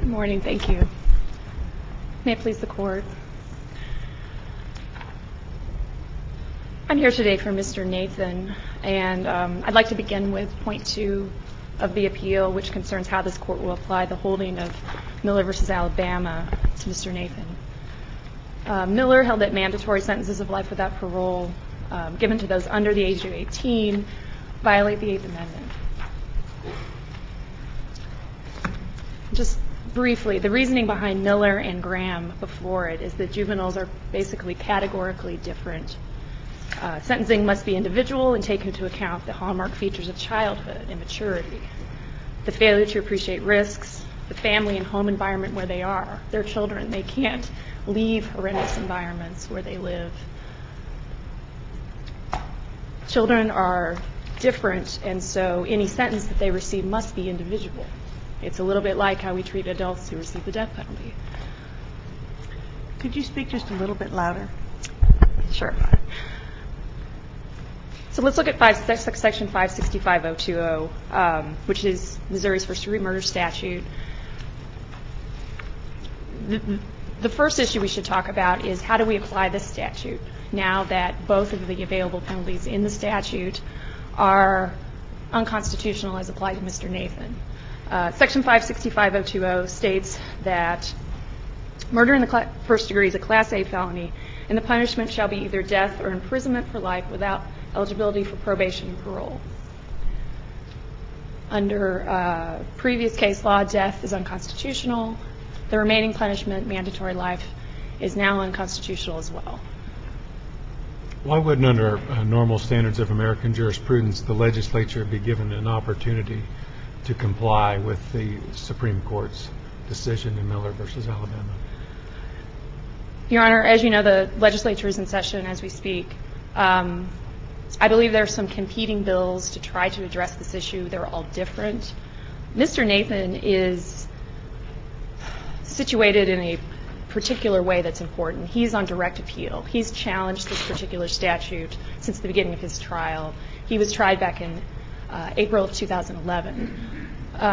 morning. Thank you. May it please the Court. I'm here today for Mr. Nathan, and I'd like to begin with point 2 of the appeal, which concerns how this Court will apply the holding of Miller v. Alabama to Mr. Nathan. Miller held that mandatory sentences of life without parole given to those under the age of 18 violate the Eighth Amendment. Just briefly, the reasoning behind Miller and Graham before it is that juveniles are basically categorically different. Sentencing must be individual and take into account the hallmark features of childhood and maturity, the failure to appreciate risks, the family and home environment where they are. They're children. They can't leave horrendous environments where they live. Children are different, and so any sentence that they receive must be individual. It's a little bit like how we treat adults who receive the death penalty. Could you speak just a little bit louder? Sure. So let's look at Section 565.020, which is Missouri's first-degree murder statute. The first issue we should talk about is how do we apply this statute now that both of the available penalties in the statute are unconstitutional as applied to Mr. Nathan. Section 565.020 states that murder in the first degree is a Class A felony, and the punishment shall be either death or imprisonment for life without eligibility for probation and parole. Under previous case law, death is unconstitutional. The remaining punishment, mandatory life, is now unconstitutional as well. Why wouldn't, under normal standards of American jurisprudence, the legislature be given an opportunity to comply with the Supreme Court's decision in Miller v. Alabama? Your Honor, as you know, the legislature is in session as we speak. I believe there are some competing bills to try to address this issue. They're all different. Mr. Nathan is situated in a particular way that's important. He's on direct appeal. He's challenged this particular statute since the beginning of his trial. He was tried back in April of 2011.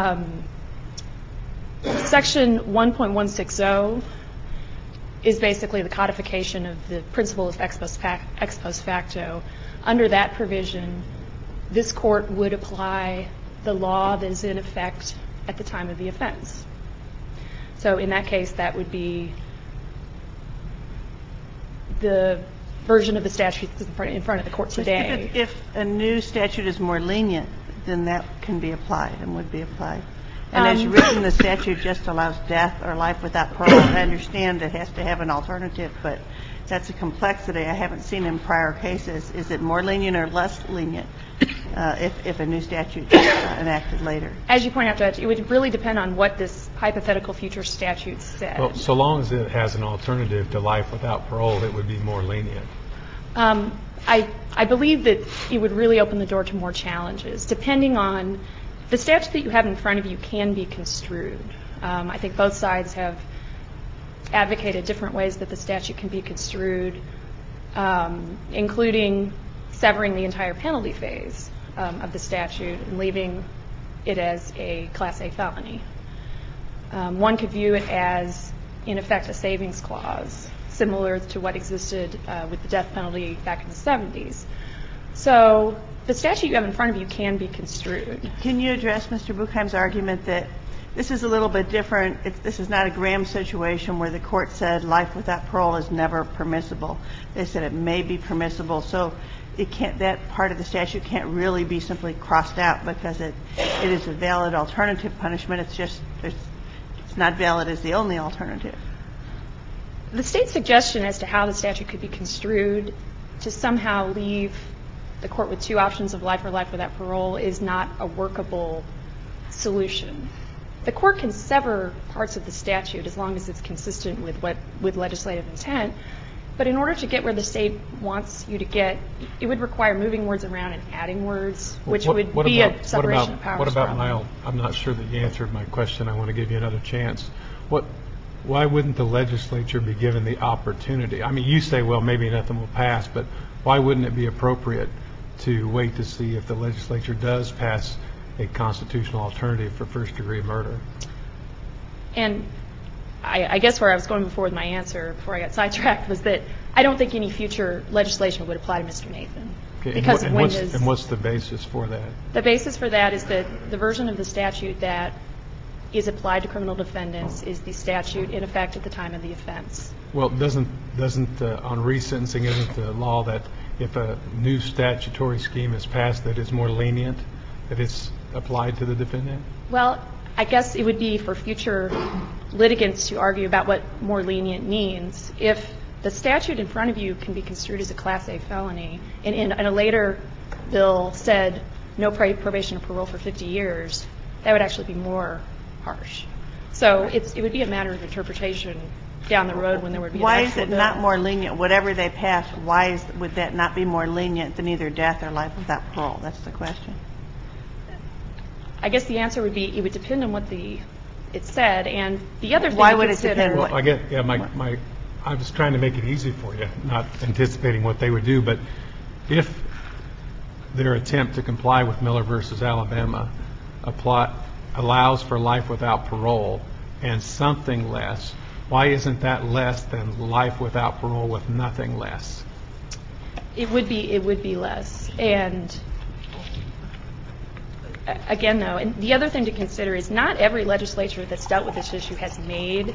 Section 1.160 is basically the codification of the principle of ex post facto. Under that provision, this court would apply the law that is in effect at the time of the offense. So in that case, that would be the version of the statute that's in front of the court today. If a new statute is more lenient, then that can be applied and would be applied. And as written, the statute just allows death or life without parole. I understand it has to have an alternative, but that's a complexity I haven't seen in prior cases. Is it more lenient or less lenient if a new statute is enacted later? As you point out, Judge, it would really depend on what this hypothetical future statute said. Well, so long as it has an alternative to life without parole, it would be more lenient. I believe that it would really open the door to more challenges. Depending on the statute that you have in front of you can be construed. I think both sides have advocated different ways that the statute can be construed, including severing the entire penalty phase of the statute and leaving it as a Class A felony. One could view it as, in effect, a savings clause, similar to what existed with the death penalty back in the 70s. So the statute you have in front of you can be construed. Can you address Mr. Buchheim's argument that this is a little bit different? This is not a Graham situation where the court said life without parole is never permissible. They said it may be permissible. So it can't, that part of the statute can't really be simply crossed out because it is a valid alternative punishment. It's just it's not valid as the only alternative. The State's suggestion as to how the statute could be construed to somehow leave the court with two options of life or life without parole is not a workable solution. The court can sever parts of the statute as long as it's consistent with legislative intent. But in order to get where the State wants you to get, it would require moving words around and adding words, which would be a separation of powers problem. I'm not sure that you answered my question. I want to give you another chance. Why wouldn't the legislature be given the opportunity? I mean, you say, well, maybe nothing will pass, but why wouldn't it be appropriate to wait to see if the legislature does pass a constitutional alternative for first-degree murder? And I guess where I was going before with my answer, before I got sidetracked, was that I don't think any future legislation would apply to Mr. Nathan. Okay. Because and what's the basis for that? The basis for that is that the version of the statute that is applied to criminal defendants is the statute in effect at the time of the offense. Well, doesn't on resentencing, isn't the law that if a new statutory scheme is passed that is more lenient, that it's applied to the defendant? Well, I guess it would be for future litigants to argue about what more lenient means. If the statute in front of you can be construed as a Class A felony, and in a later bill said no probation or parole for 50 years, that would actually be more harsh. So it would be a matter of interpretation down the road when there would be an actual bill. Why is it not more lenient? Whatever they pass, would that not be more lenient than either death or life without parole? That's the question. I guess the answer would be it would depend on what it said, and the other thing Why to would it consider. depend? Well, I was trying to make it easy for you, not anticipating what they would do, but if their attempt to comply with Miller versus Alabama allows for life without parole and something less, why isn't that less than life without parole with nothing less? It would be less. And again, though, and the other thing to consider is not every legislature that's dealt with this issue has made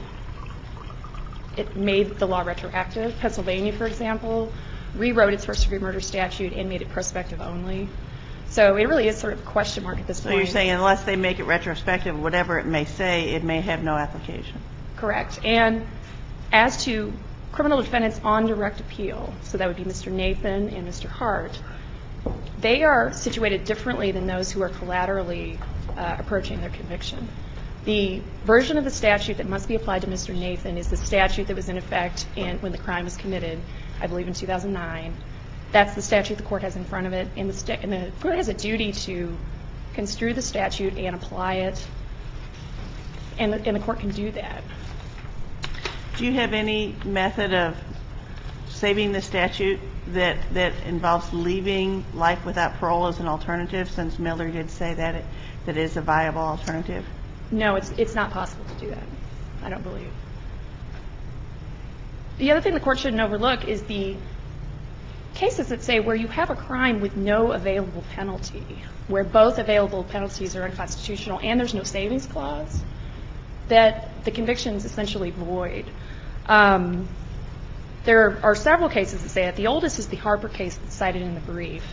the law retroactive. Pennsylvania, for example, rewrote its first-degree murder statute and made it prospective only. So it really is sort of a question mark at this point. So you're saying unless they make it retrospective, whatever it may say, it may have no application. Correct. And as to criminal defendants on direct appeal, so that would be Mr. Nathan and Mr. Hart, they are situated differently than those who are collaterally approaching their conviction. The version of the statute that must be applied to Mr. Nathan is the statute that was in effect when the crime was committed, I believe in 2009. That's the statute the court has in front of it, and the court has a duty to construe the statute and apply it, and the court can do that. Do you have any method of saving the statute that involves leaving life without parole as an alternative, since Miller did say that it is a viable alternative? No, it's not possible to do that, I don't believe. The other thing the court shouldn't overlook is the cases that say where you have a crime with no available penalty, where both available penalties are unconstitutional and there's no savings clause, that the conviction is essentially void. There are several cases that say that. The oldest is the Harper case that's cited in the brief.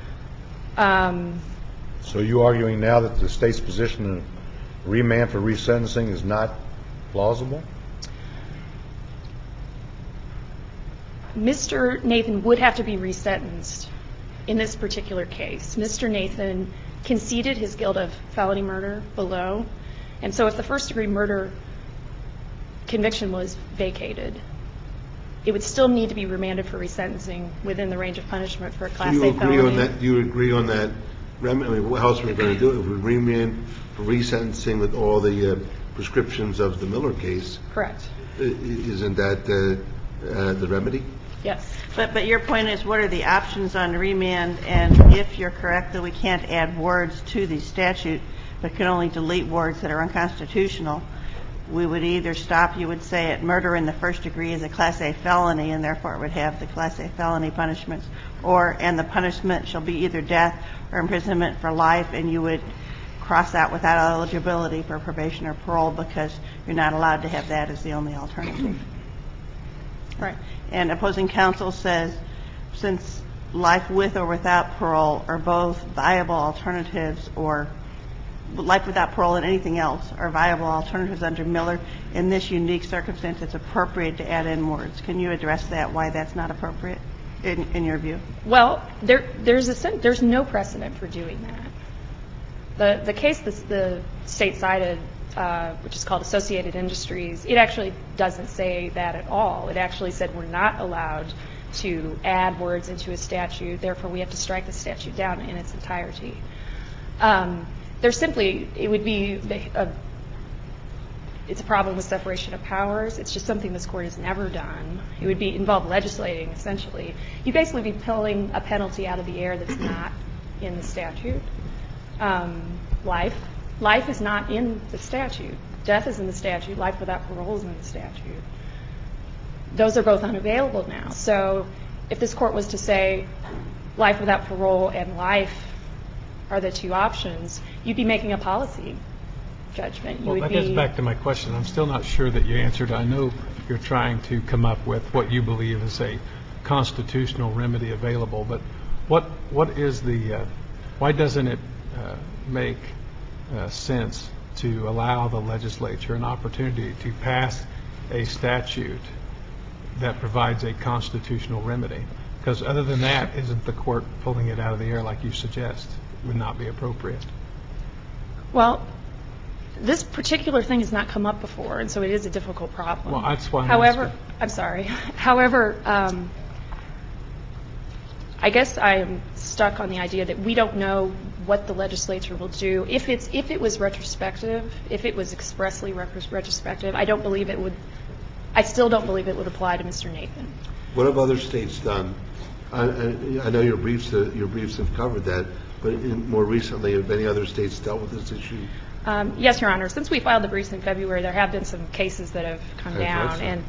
So you're arguing now that the state's position in remand for resentencing is not plausible? Mr. Nathan would have to be resentenced in this particular case. Mr. Nathan conceded his guilt of felony murder below, and so if the first-degree murder conviction was vacated, it would still need to be remanded for resentencing within the range of punishment for a Class A felony. Do you agree on that? I mean, what else are we going to do if we remand for resentencing with all the prescriptions of the Miller case? Correct. Isn't that the remedy? Yes. But your point is, what are the options on remand? And if you're correct that we can't add words to the statute but can only delete words that are unconstitutional, we would either stop, you would say, at murder in the first degree as a Class A felony, and therefore it would have the Class A felony punishments, and the punishment shall be either death or imprisonment for life, and you would cross out without eligibility for probation or parole because you're not allowed to have that as the only alternative. Right. And opposing counsel says since life with or without parole are both viable alternatives, or life without parole and anything else are viable alternatives under Miller, in this unique circumstance it's appropriate to add in words. Can you address that, why that's not appropriate in your view? Well, there's no precedent for doing that. The case that the state cited, which is called Associated Industries, it actually doesn't say that at all. It actually said we're not allowed to add words into a statute, therefore we have to strike the statute down in its entirety. It's a problem with separation of powers. It's just something this Court has never done. It would involve legislating, essentially. You'd basically be pulling a penalty out of the air that's not in the statute. Life is not in the statute. Death is in the statute. Life without parole is in the statute. Those are both unavailable now. So if this court was to say life without parole and life are the two options, you'd be making a policy judgment. Well, that gets back to my question. I'm still not sure that you answered. I know you're trying to come up with what you believe is a constitutional remedy available, but what is the why doesn't it make sense to allow the legislature an opportunity to pass a statute that provides a constitutional remedy? Because other than that, isn't the court pulling it out of the air like you suggest would not be appropriate? Well, this particular thing has not come up before, and so it is a difficult problem. Well, that's why However, I'm sorry. However, I guess I am stuck on the idea that we don't know what the legislature will do. If it was retrospective, if it was expressly retrospective, I still don't believe it would apply to Mr. Nathan. What have other states done? I know your briefs have covered that, but more recently, have any other states dealt with this issue? Yes, Your Honor. Since we filed the briefs in February, there have been some cases that have come down, and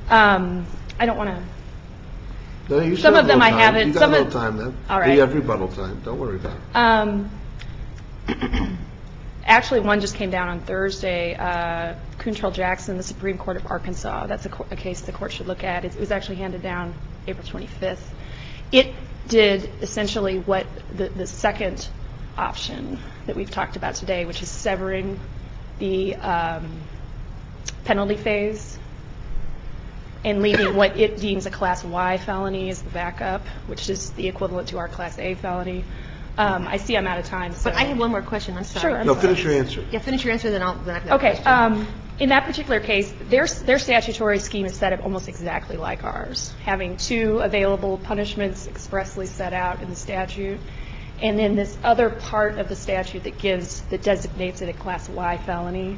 I don't want to. No, some of them I haven't. You got a little time then. All right. You have rebuttal time. Don't worry about it. Actually, one just came down on Thursday. Kuntrell Jackson, the Supreme Court of Arkansas. That's a case the court should look at. It was actually handed down April 25th. It did essentially what the second option that we've talked about today, which is severing the penalty phase and leaving what it deems a Class Y felony as the backup, which is the equivalent to our Class A felony. I see I'm out of time. So. But I have one more question. I'm sorry. Sure. Finish your answer. Yeah, finish your answer, then I've got a Okay. question. In that particular case, their statutory scheme is set up almost exactly like ours, having two available punishments expressly set out in the statute, and then this other part of the statute that designates it a Class Y felony.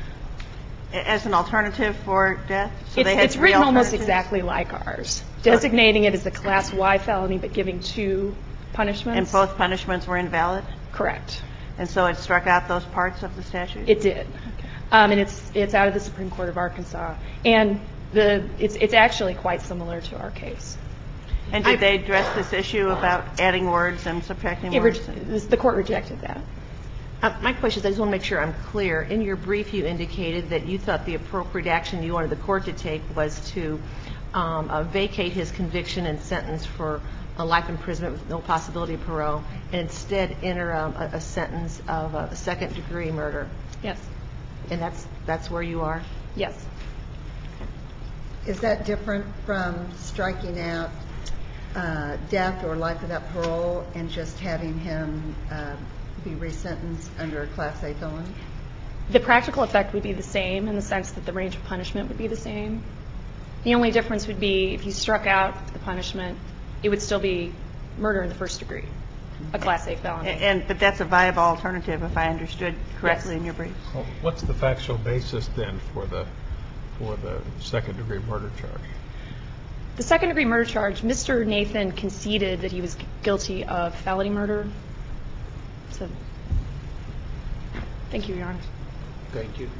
As an alternative for death? So It's written almost exactly like ours, designating it as a Class Y felony but giving two punishments. And both punishments were invalid? Correct. And so it struck out those parts of the statute? It did. Okay. And it's out of the Supreme Court of Arkansas. And it's actually quite similar to our case. And did they address this issue about adding words and subtracting words? The court rejected that. My question is, I just want to make sure I'm clear. In your brief, you indicated that you thought the appropriate action you wanted the court to take was to vacate his conviction and sentence for a life imprisonment with no possibility of parole, and instead enter a sentence of a second-degree murder. Yes. And that's where you are? Yes. Is that different from striking out death or life without parole and just having him be resentenced under a Class A felony? The practical effect would be the same in the sense that the range of punishment would be the same. The only difference would be if you struck out the punishment, it would still be murder in the first degree, a Class A felony. But that's a viable alternative, if I understood correctly in your brief. Well, what's the factual basis then for the second-degree murder charge? The second-degree murder charge, Mr. Nathan conceded that he was guilty of felony murder. So, thank you, Your Honor. Thank you.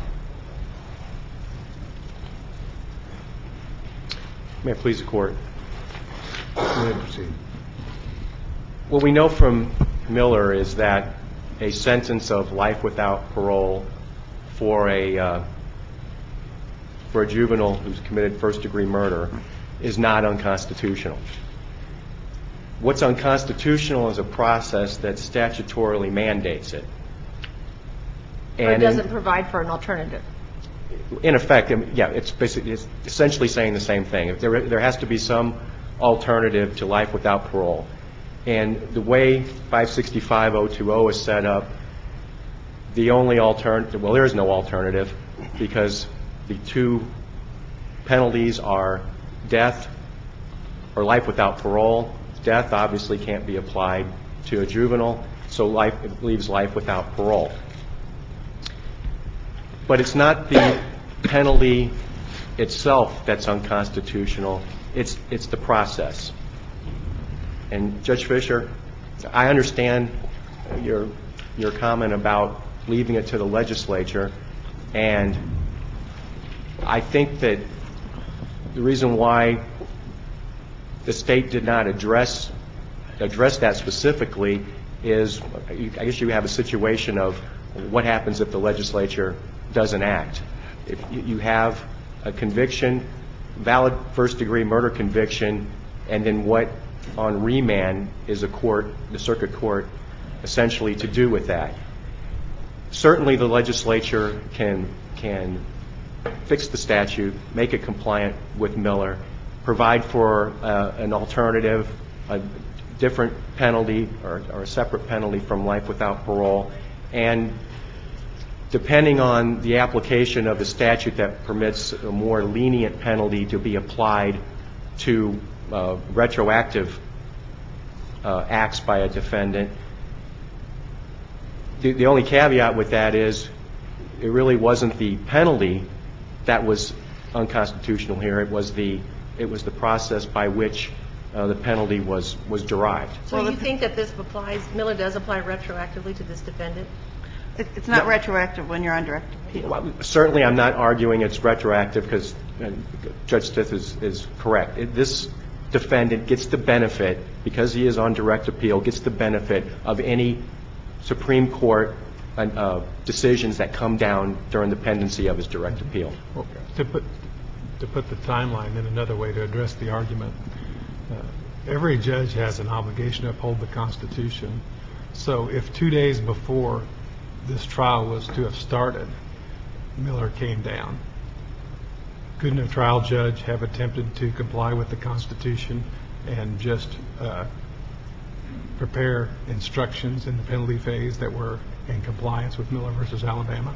May it please the Court. May I proceed? What we know from Miller is that a sentence of life without parole for a juvenile who's committed first-degree murder is not unconstitutional. What's unconstitutional is a process that statutorily mandates it. Or doesn't provide for an alternative. In effect, yeah, it's essentially saying the same thing. There has to be some alternative to life without parole. And the way 565.020 is set up, the only alternative, well, there is no alternative because the two penalties are death or life without parole. Death obviously can't be applied to a juvenile, so it leaves life without parole. But it's not the penalty itself that's unconstitutional. It's the process. And Judge Fischer, I understand your comment about leaving it to the legislature, And I think that the reason why the State did not address that specifically is, I guess you have a situation of what happens if the legislature doesn't act. If you have a conviction, valid first-degree murder conviction, and then what on remand is the circuit court essentially to do with that. Certainly the legislature can fix the statute, make it compliant with Miller, provide for an alternative, a different penalty or a separate penalty from life without parole, and depending on the application of the statute that permits a more lenient penalty to be applied to retroactive acts by a defendant. The only caveat with that is it really wasn't the penalty that was unconstitutional here. It was the process by which the penalty was derived. So you think that Miller does apply retroactively to this defendant? It's not retroactive when you're on direct appeal. Well, certainly I'm not arguing it's retroactive because Judge Stith is correct. This defendant gets the benefit, because he is on direct appeal, gets the benefit of any Supreme Court decisions that come down during the pendency of his direct appeal. Well, to put the timeline in another way to address the argument, every judge has an obligation to uphold the Constitution. So if 2 days before this trial was to have started, Miller came down, couldn't a trial judge have attempted to comply with the Constitution and just prepare instructions in the penalty phase that were in compliance with Miller versus Alabama?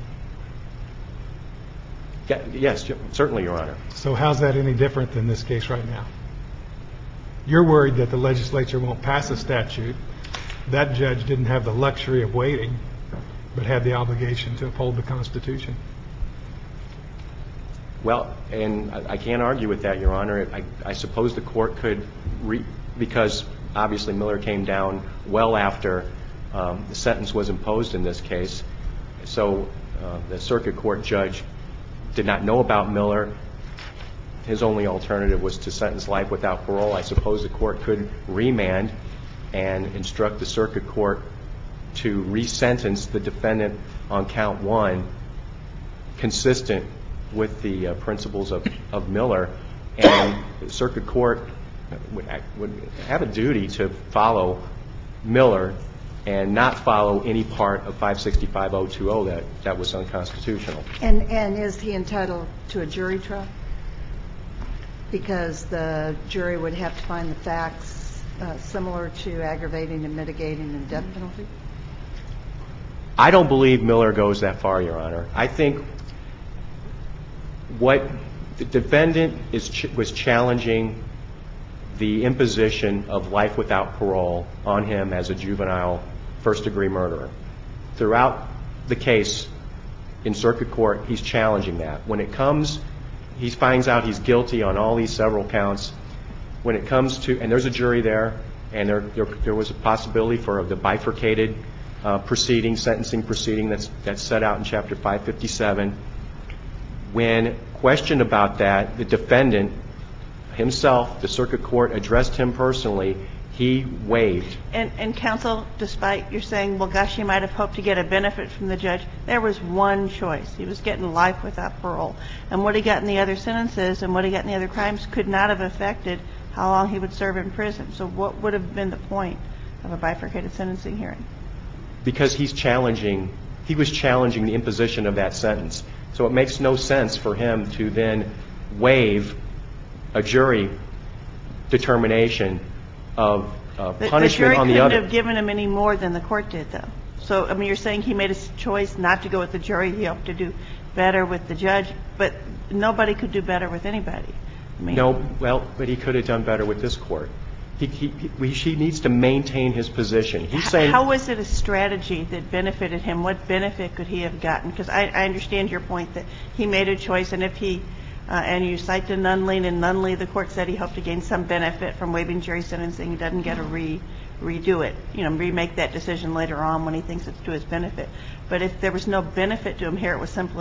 Yes, certainly, Your Honor. So how's that any different than this case right now? You're worried that the legislature won't pass a statute. That judge didn't have the luxury of waiting, but had the obligation to uphold the Constitution. Well, and I can't argue with that, Your Honor. I suppose the court could, because obviously Miller came down well after the sentence was imposed in this case. So the circuit court judge did not know about Miller. His only alternative was to sentence life without parole. I suppose the court could remand and instruct the circuit court to resentence the defendant on count 1 consistent with the principles of Miller, and the circuit court would have a duty to follow Miller and not follow any part of 565-020 that was unconstitutional. And is he entitled to a jury trial? Because the jury would have to find the facts similar to aggravating and mitigating and death penalty? I don't believe Miller goes that far, Your Honor. I think what the defendant was challenging the imposition of life without parole on him as a juvenile first-degree murderer. Throughout the case in circuit court, he's challenging that. When it comes, he finds out he's guilty on all these several counts. When it comes to, and there's a jury there, and there was a possibility for the bifurcated sentencing proceeding that's set out in Chapter 557. When questioned about that, the defendant himself, the circuit court addressed him personally. He waived. And counsel, despite your saying, well, gosh, you might have hoped to get a benefit from the judge, there was one choice. He was getting life without parole. And what he got in the other sentences and what he got in the other crimes could not have affected how long he would serve in prison. So what would have been the point of a bifurcated sentencing hearing? Because he was challenging the imposition of that sentence. So it makes no sense for him to then waive a jury determination of punishment on the other. The jury couldn't have given him any more than the court did, though. So, I mean, you're saying he made a choice not to go with the jury. He hoped to do better with the judge. But nobody could do better with anybody. No, well, but he could have done better with this court. He needs to maintain his position. He's saying, how was it a strategy that benefited him? What benefit could he have gotten? Because I understand your point that he made a choice, and if he and you cite to Nunley, and in Nunley the court said he hoped to gain some benefit from waiving jury sentencing. He doesn't get to redo it, remake that decision later on when he thinks it's to his benefit. But if there was no benefit to him here, it was simply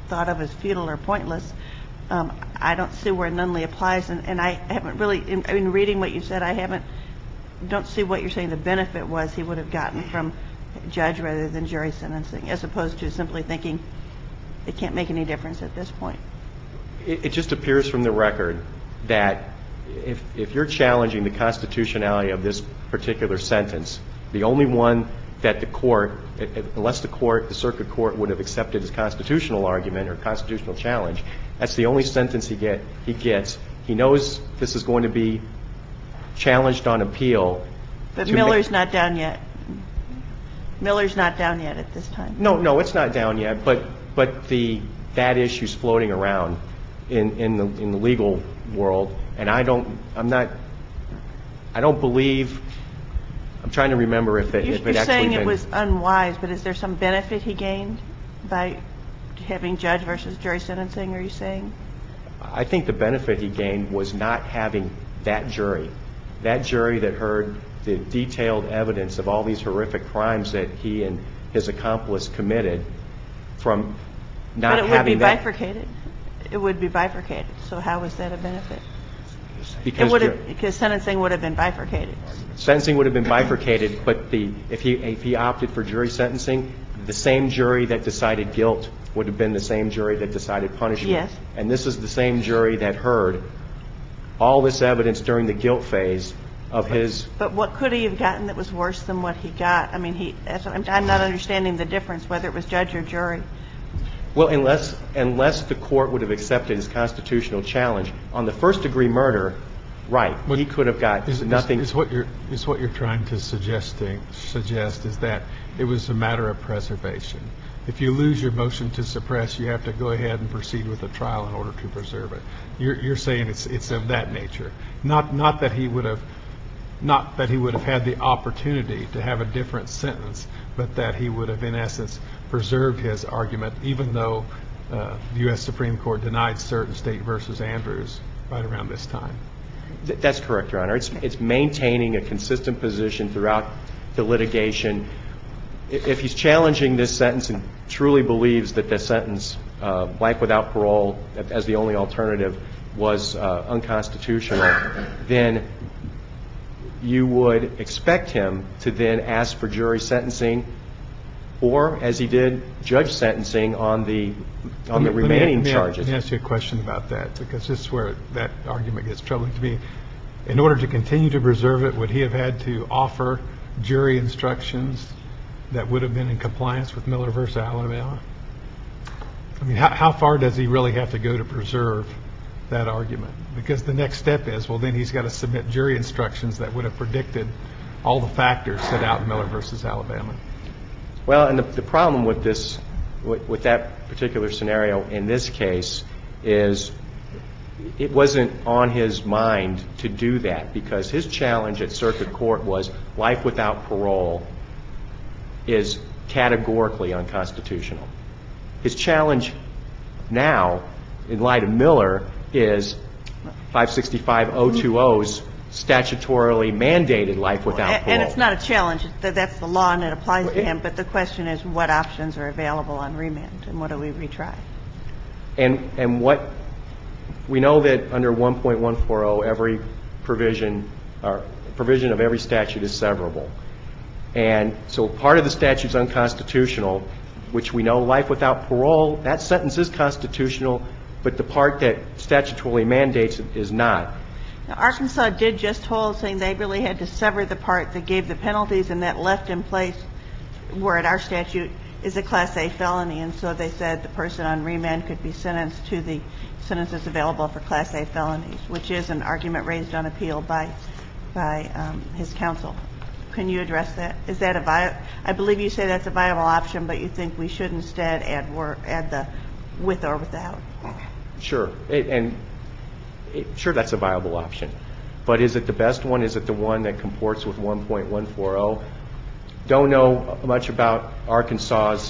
thought of as futile or pointless, I don't see where Nunley applies. And I haven't really, in reading what you said, don't see what you're saying the benefit was he would have gotten from judge rather than jury sentencing, as opposed to simply thinking it can't make any difference at this point. It just appears from the record that if you're challenging the constitutionality of this particular sentence, the only one that the court, unless the circuit court would have accepted his constitutional argument or constitutional challenge, that's the only sentence he gets. He knows this is going to be challenged on appeal. But Miller's not down yet. Miller's not down yet at this time. No, it's not down yet. But that issue's floating around in the legal world, and I don't believe. I'm trying to remember if it actually been. You're saying it was unwise, but is there some benefit he gained by having judge versus jury sentencing? Are you saying? I think the benefit he gained was not having that jury that heard the detailed evidence of all these horrific crimes that he and his accomplice committed, from not having that. But it would be bifurcated. It would be bifurcated. So how is that a benefit? Because sentencing would have been bifurcated. Sentencing would have been bifurcated, but if he opted for jury sentencing, the same jury that decided guilt would have been the same jury that decided punishment. Yes. And this is the same jury that heard all this evidence during the guilt phase of his. But what could he have gotten that was worse than what he got? I mean, I'm not understanding the difference, whether it was judge or jury. Well, unless the court would have accepted his constitutional challenge on the first-degree murder, right? He could have got nothing. Is what you're trying to suggest is that it was a matter of preservation. If you lose your motion to suppress, you have to go ahead and proceed with a trial in order to preserve it. You're saying it's of that nature, not that he would have had the opportunity to have a different sentence, but that he would have, in essence, preserved his argument, even though the U.S. Supreme Court denied cert State versus Andrews right around this time. That's correct, Your Honor. It's maintaining a consistent position throughout the litigation. If he's challenging this sentence and truly believes that the sentence, life without parole, as the only alternative, was unconstitutional, then you would expect him to then ask for jury sentencing, or, as he did, judge sentencing on the remaining charges. Let me ask you a question about that, because this is where that argument gets troubling to me. In order to continue to preserve it, would he have had to offer jury instructions that would have been in compliance with Miller v. Alabama? I mean, how far does he really have to go to preserve that argument? Because the next step is, well, then he's got to submit jury instructions that would have predicted all the factors set out in Miller v. Alabama. Well, and the problem with this, with that particular scenario in this case, is it wasn't on his mind to do that, because his challenge at circuit court was life without parole is categorically unconstitutional. His challenge now, in light of Miller, is 565-020's statutorily mandated life without parole. And it's not a challenge. That's the law, and it applies to him. But the question is, what options are available on remand, and what do we retry? And what we know that under 1.140, every provision of every statute is severable. And so part of the statute is unconstitutional, which we know life without parole, that sentence is constitutional, but the part that statutorily mandates it is not. Now, Arkansas did just hold, saying they really had to sever the part that gave the penalties, and that left in place, where at our statute, is a Class A felony. And so they said the person on remand could be sentenced to the sentences available for Class A felonies, which is an argument raised on appeal by his counsel. Can you address that? Is that I believe you say that's a viable option, but you think we should instead add the with or without? Sure. Sure, that's a viable option. But is it the best one? Is it the one that comports with 1.140? Don't know much about Arkansas's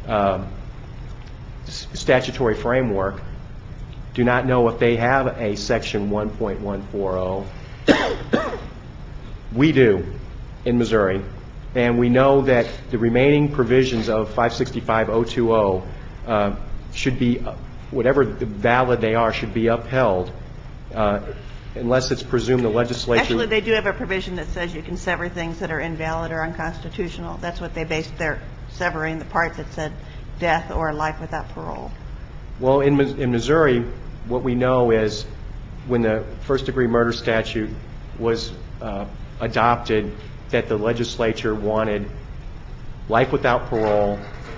statutory framework. Do not know if they have a section 1.140. We do in Missouri. And we know that the remaining provisions of 565-020 should be, whatever valid they are, should be upheld unless it's presumed the legislature. Actually, they do have a provision that says you can sever things that are invalid or unconstitutional. That's what they based their severing, the part that said death or life without parole. Well, in Missouri, what we know is when the first-degree murder statute was adopted, that the legislature wanted life without parole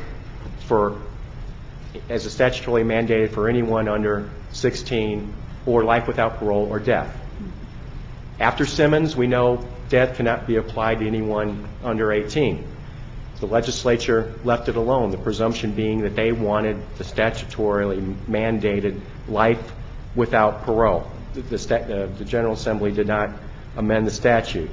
as a statutorily mandated for anyone under 16, or life without parole or death. After Simmons, we know death cannot be applied to anyone under 18. The legislature left it alone, the presumption being that they wanted the statutorily mandated life without parole. The General Assembly did not amend the statute.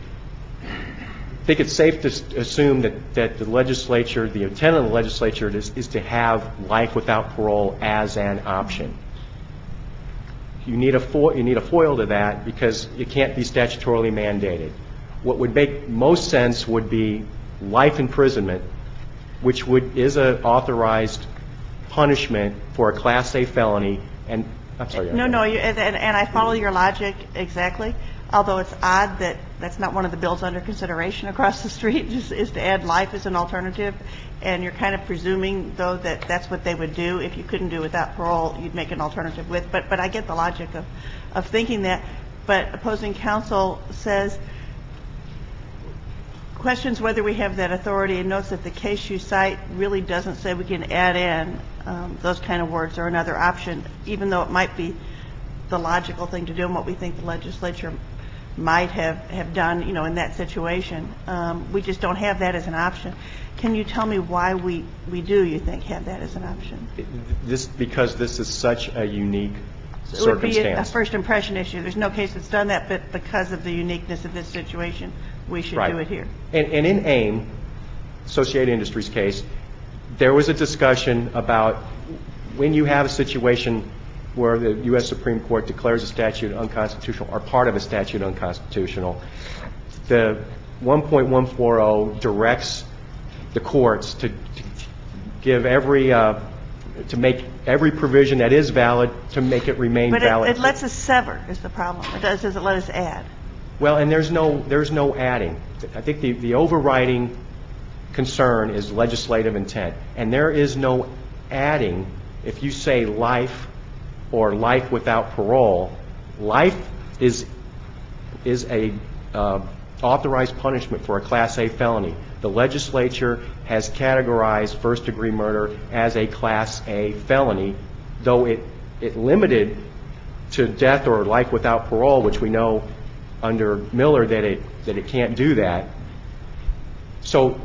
I think it's safe to assume that the legislature, the intent of the legislature is to have life without parole as an option. You need a foil to that because it can't be statutorily mandated. What would make most sense would be life imprisonment, which is an authorized punishment for a Class A felony. And I'm sorry. No, and I follow your logic exactly. Although it's odd that that's not one of the bills under consideration across the street, is to add life as an alternative. And you're kind of presuming, though, that that's what they would do. If you couldn't do without parole, you'd make an alternative with. But I get the logic of thinking that. But opposing counsel questions whether we have that authority and notes that the case you cite really doesn't say we can add in those kind of words or another option, even though it might be the logical thing to do and what we think the legislature might have done, in that situation. We just don't have that as an option. Can you tell me why we do, you think, have that as an option? Because this is such a unique circumstance. It would be a first impression issue. There's no case that's done that, but because of the uniqueness of this situation, we should do it here. And in AIM, Associated Industries case, there was a discussion about when you have a situation where the U.S. Supreme Court declares a statute unconstitutional or part of a statute unconstitutional, the 1.140 directs the courts to give to make every provision that is valid to make it remain valid. But it lets us sever is the problem. It doesn't let us add. Well, and there's no adding. I think the overriding concern is legislative intent, and there is no adding. If you say life or life without parole, life is a authorized punishment for a Class A felony. The legislature has categorized first-degree murder as a Class A felony, though it limited to death or life without parole, which we know under Miller that it can't do that. So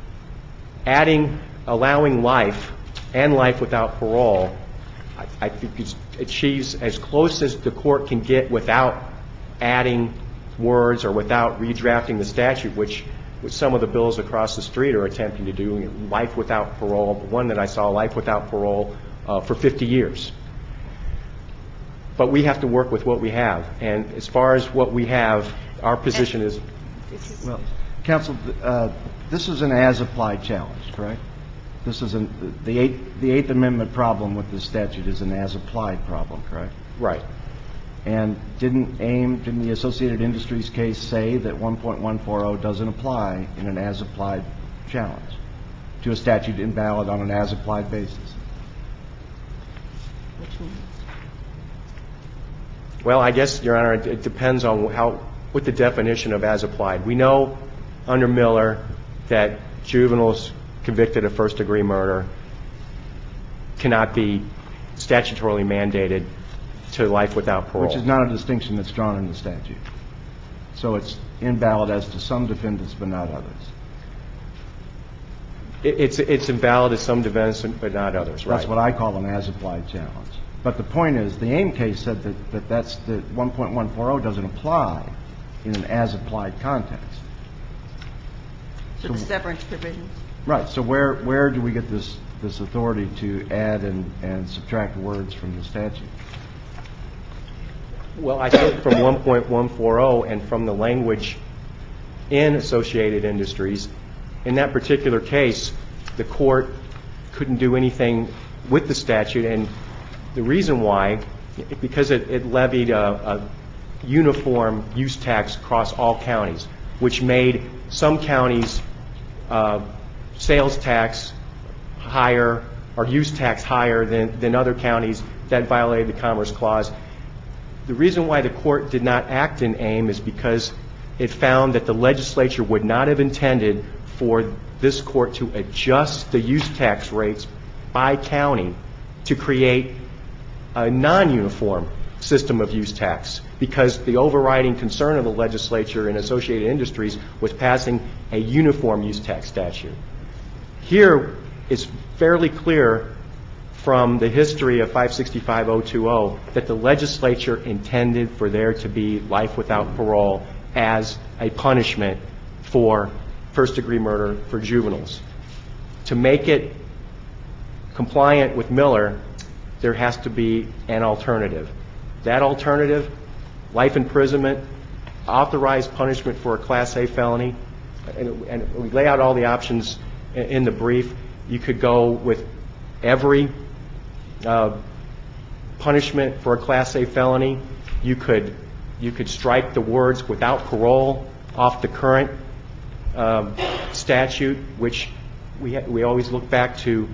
allowing life and life without parole, I think it achieves as close as the court can get without adding words or without redrafting the statute, which some of the bills across the street are attempting to do. Life without parole, the one that I saw, life without parole for 50 years. But we have to work with what we have. And as far as what we have, our position is... Well, counsel, this is an as-applied challenge, correct? This is the Eighth Amendment problem with this statute is an as-applied problem, correct? Right. And didn't the Associated Industries case say that 1.140 doesn't apply in an as-applied challenge to a statute invalid on an as-applied basis? Which one? Well, I guess, Your Honor, it depends on what the definition of as-applied. We know under Miller that juveniles convicted of first-degree murder cannot be statutorily mandated to life without parole. Which is not a distinction that's drawn in the statute. So it's invalid as to some defendants but not others. It's invalid as some defendants but not others, right? That's what I call an as-applied challenge. But the point is, the AIM case said that 1.140 doesn't apply in an as-applied context. So the severance provisions. Right. So where do we get this authority to add and subtract words from the statute? Well, I think from 1.140 and from the language in Associated Industries, in that particular case, the court couldn't do anything with the statute, and the reason why, because it levied a uniform use tax across all counties, which made some counties sales tax higher or use tax higher than other counties that violated the Commerce Clause. The reason why the court did not act in AIM is because it found that the legislature would not have intended for this court to adjust the use tax rates by county to create a non-uniform system of use tax, because the overriding concern of the legislature and associated industries was passing a uniform use tax statute. Here, it's fairly clear from the history of 565-020 that the legislature intended for there to be life without parole as a punishment for first-degree murder for juveniles. To make it compliant with Miller, there has to be an alternative. That alternative, life imprisonment, authorized punishment for a Class A felony, and we lay out all the options in the brief. You could go with every punishment for a Class A felony. You could strike the words "without parole" off the current statute, which we always look back to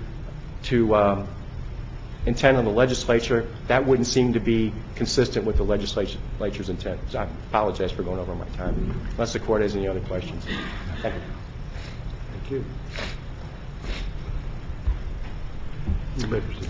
intent of the legislature. That wouldn't seem to be consistent with the legislature's intent. So I apologize for going over my time. Unless the court has any other questions. Thank you. Thank you. You may proceed.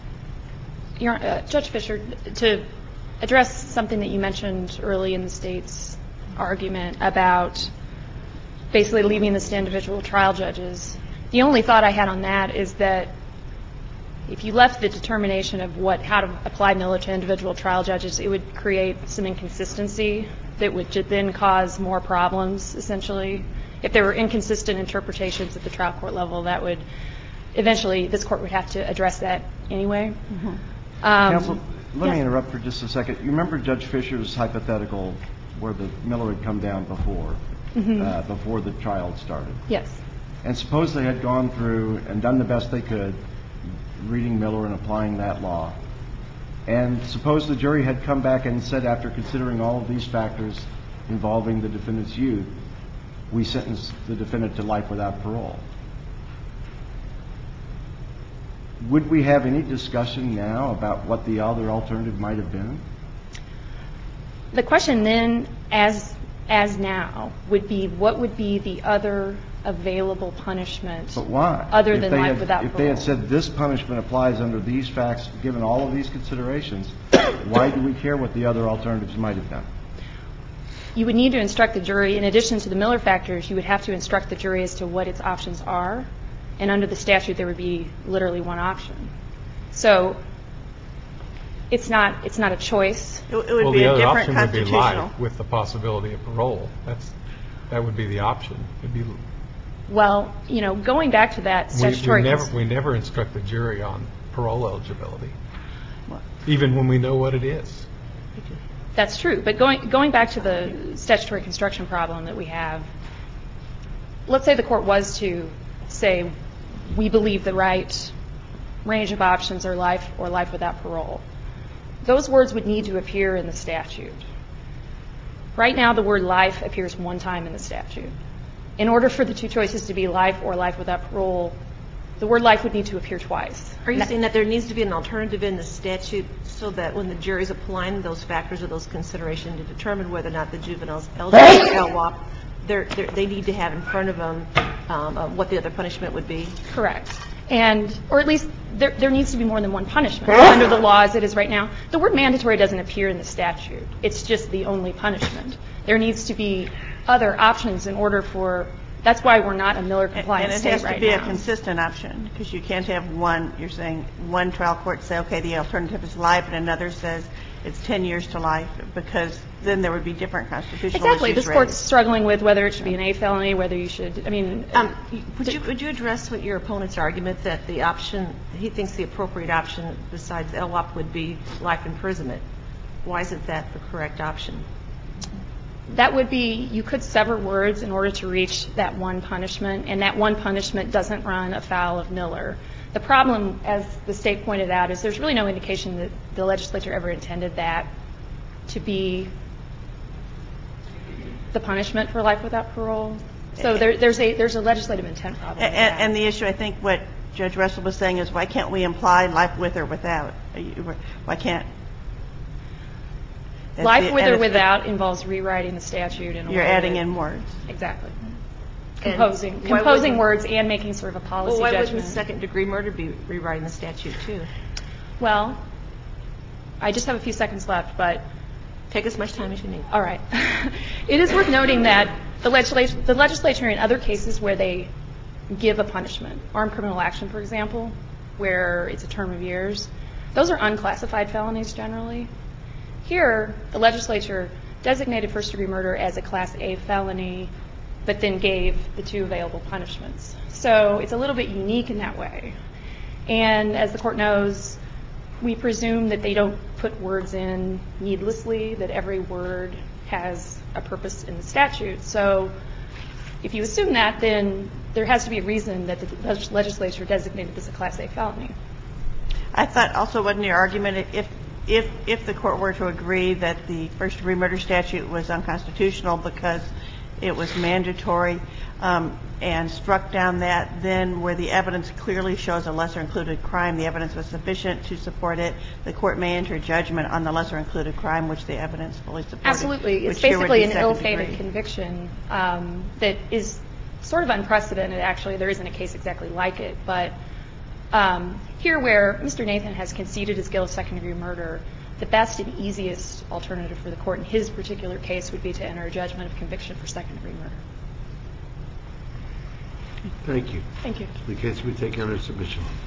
Judge Fischer, to address something that you mentioned early in the state's argument about basically leaving this to individual trial judges, the only thought I had on that is that if you left the determination of how to apply Miller to individual trial judges, it would create some inconsistency that would then cause more problems, essentially. If there were inconsistent interpretations at the trial court level, that would eventually, this court would have to address that anyway. Mm-hmm. Counsel, let me interrupt for just a second. You remember Judge Fischer's hypothetical where the Miller had come down before the trial started? Yes. And suppose they had gone through and done the best they could reading Miller and applying that law. And suppose the jury had come back and said, after considering all of these factors involving the defendant's youth, we sentence the defendant to life without parole. Would we have any discussion now about what the other alternative might have been? The question then, as now, would be what would be the other available punishment? But why? Other than life without parole? If they had said this punishment applies under these facts, given all of these considerations, why do we care what the other alternatives might have done? You would need to instruct the jury, in addition to the Miller factors, you would have to instruct the jury as to what its options are. And under the statute, there would be literally one option. So it's not a choice. It would be a different constitutional. The other option would be life with the possibility of parole. That would be the option. Well, going back to that statutory. We never instruct the jury on parole eligibility, even when we know what it is. That's true. But going back to the statutory construction problem that we have, let's say the court was to say, we believe the right range of options are life or life without parole. Those words would need to appear in the statute. Right now, the word life appears one time in the statute. In order for the two choices to be life or life without parole, the word life would need to appear twice. Are you saying that there needs to be an alternative in the statute so that when the jury is applying those factors or those considerations to determine whether or not the juvenile's eligible for LWOP, they need to have in front of them what the other punishment would be? Correct. Or at least there needs to be more than one punishment under the law as it is right now. The word mandatory doesn't appear in the statute. It's just the only punishment. There needs to be other options in order for. That's why we're not a Miller-compliant state right now. And it has to be a consistent option, because you can't have one. You're saying one trial court say, okay, the alternative is life, and another says it's 10 years to life, because then there would be different constitutional issues Exactly. This court's struggling with whether it should be an A felony, whether you should. Would you address what your opponent's argument that the option he thinks the appropriate option besides LWOP would be life imprisonment? Why isn't that the correct option? That would be, you could sever words in order to reach that one punishment, and that one punishment doesn't run afoul of Miller. The problem, as the State pointed out, is there's really no indication that the legislature ever intended that to be the punishment for life without parole. So there's a legislative intent problem. And the issue, I think, what Judge Russell was saying is, why can't we imply life with or without? Why can't? Life with or without involves rewriting the statute. You're adding in words. Exactly. Composing words and making sort of a policy judgment. Why wouldn't second-degree murder be rewriting the statute, too? Well, I just have a few seconds left, but... Take as much time as you need. All right. It is worth noting that the legislature in other cases where they give a punishment, armed criminal action, for example, where it's a term of years, those are unclassified felonies generally. Here, the legislature designated first-degree murder as a Class A felony, but then gave the two available punishments. So it's a little bit unique in that way. And as the Court knows, we presume that they don't put words in needlessly, that every word has a purpose in the statute. So if you assume that, then there has to be a reason that the legislature designated this a Class A felony. I thought also, wasn't your argument, if the Court were to agree that the first-degree murder statute was unconstitutional because it was mandatory and struck down that, then where the evidence clearly shows a lesser-included crime, the evidence was sufficient to support it, the Court may enter judgment on the lesser-included crime, which the evidence fully supported. Absolutely. It's basically an ill-fated conviction that is sort of unprecedented, actually. There isn't a case exactly like it. But here where Mr. Nathan has conceded his guilt of second-degree murder, the best and easiest alternative for the Court in his particular case would be to enter a judgment of conviction for second-degree murder. Thank you. Thank you. The case will be taken under submission.